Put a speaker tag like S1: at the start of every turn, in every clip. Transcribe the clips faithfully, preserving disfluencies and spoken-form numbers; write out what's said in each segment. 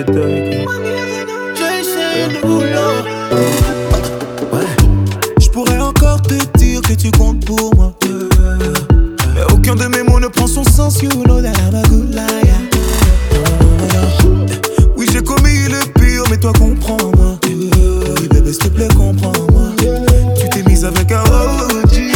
S1: J'ai essayé de vouloir.
S2: Je pourrais encore te dire que tu comptes pour moi, mais aucun de mes mots ne prend son sens. You know that I'm a good liar. Oui, j'ai commis le pire, mais toi comprends-moi. Oui, bébé, s'il te plaît, comprends-moi. Tu t'es mise avec un O G.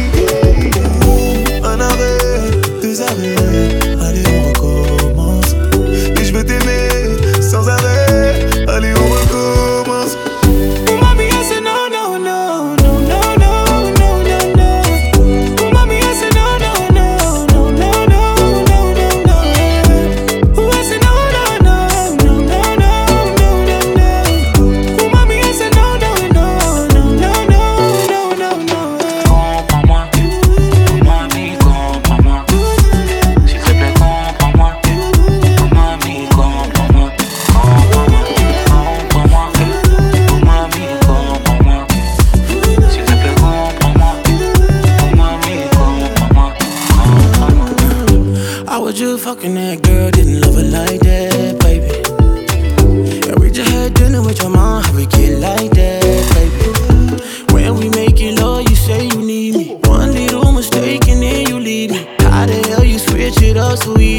S2: Un arrêt, deux arrêts. Allez, on recommence. Et je vais t'aimer sans arrêt. Allez, on recommence. Mami, I said no, no, no, no, no, no, no, no, no. Mami, I said no, no, no, no, no, no, no, no, no. Oh, I said no, no, no, no, no, no, no, no, no. Oh, mami, I said no, no, no, no, no, no, no, no, no.
S3: Comprends-moi, oh mami, comprends-moi. S'il te plaît, comprends-moi. Oh mami, comprends-moi. Comprends-moi, comprends-moi. Oh mami, comprends-moi. S'il te plaît, comprends-moi. Oh mami, comprends-moi. Comprends-moi.
S1: I was just fucking that girl, didn't love her like that, baby. And we just had dinner with your mom, how we get like that, baby. When we make it love, you say you need me. One little mistake and then you leave me. How the hell you switch it up so easy?